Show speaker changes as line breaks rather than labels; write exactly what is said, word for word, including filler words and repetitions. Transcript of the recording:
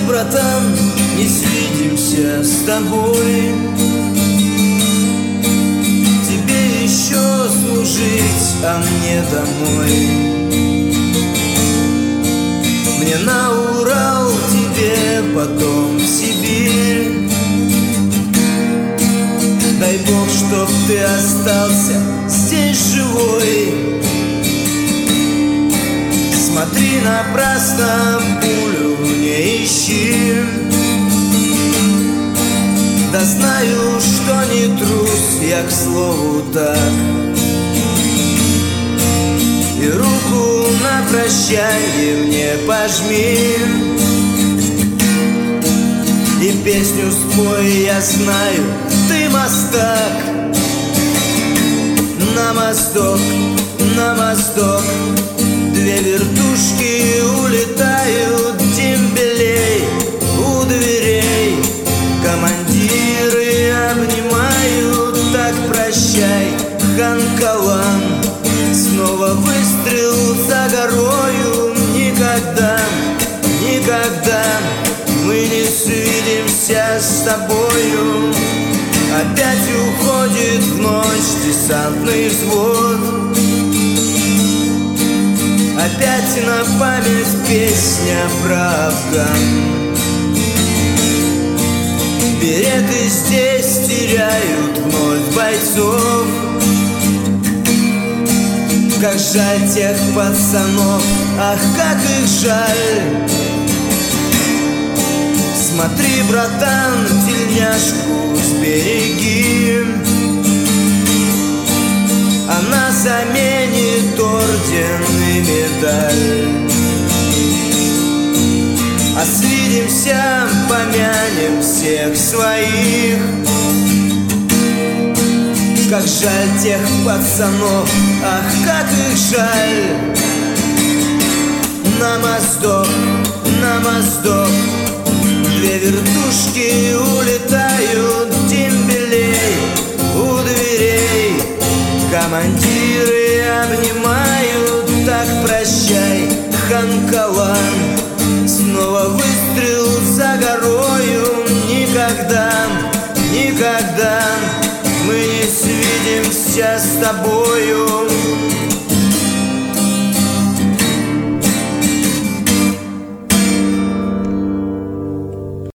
братан, не свидимся с тобой. Тебе еще служить, а мне домой. Мне на Урал, тебе потом в Сибирь. Дай Бог, чтоб ты остался здесь живой. Смотри, напрасно пулю не ищи. Да знаю, что не трус, я к слову так. И руку на прощанье мне пожми. И песню спой, я знаю, ты мастак. На мосток, на мосток две вертушки улетают дембелей у дверей. Командиры обнимают, так прощай, хан Калан. Снова выстрел за горою. Никогда, никогда мы не свидимся с тобою. Опять уходит в ночь десантный взвод. Опять на память песня про Афган. Береты здесь теряют вновь бойцов. Как жаль тех пацанов, ах, как их жаль. Смотри, братан, тельняшку сбереги. Она заменит орден и медаль. А свидимся, помянем всех своих. Как жаль тех пацанов, ах, как их жаль. На мосток, на мосток две вертушки улетают дембелей у дверей. Командиры обнимают, так прощай, хан Калан. Снова выстрел за горою. Никогда, никогда мы не свидимся с тобою.